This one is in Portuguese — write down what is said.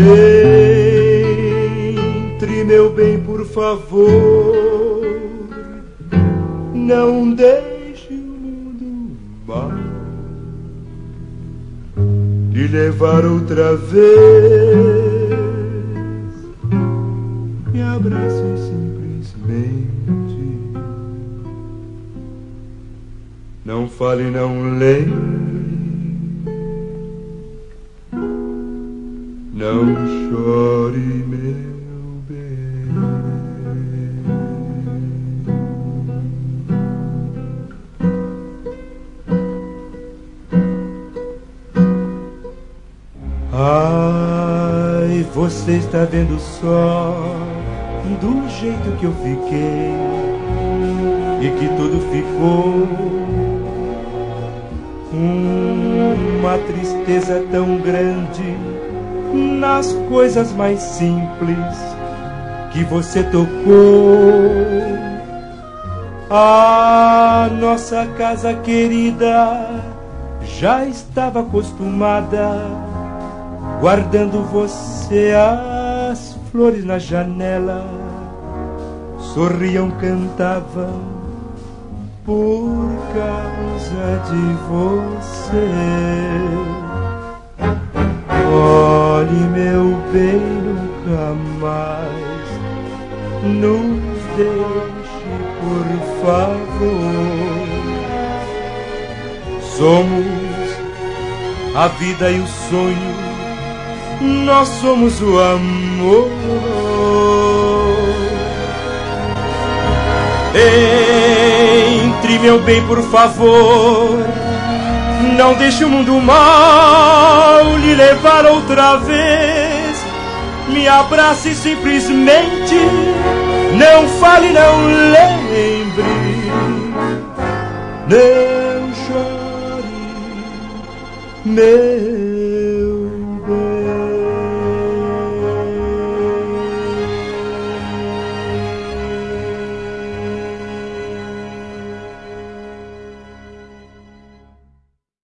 Entre, meu bem, por favor, não deixe o mundo mal lhe levar outra vez. Me abrace simplesmente, não fale, não lembre, não chore, meu bem. Ai, você está vendo só do jeito que eu fiquei e que tudo ficou uma tristeza tão grande nas coisas mais simples que você tocou. A nossa casa querida já estava acostumada, guardando você as flores na janela, sorriam, cantavam por causa de você. Olhe, meu bem, nunca mais nos deixe, por favor. Somos a vida e o sonho, nós somos o amor. Entre, meu bem, por favor, não deixe o mundo mal lhe levar outra vez. Me abrace simplesmente, não fale, não lembre, não chore, meu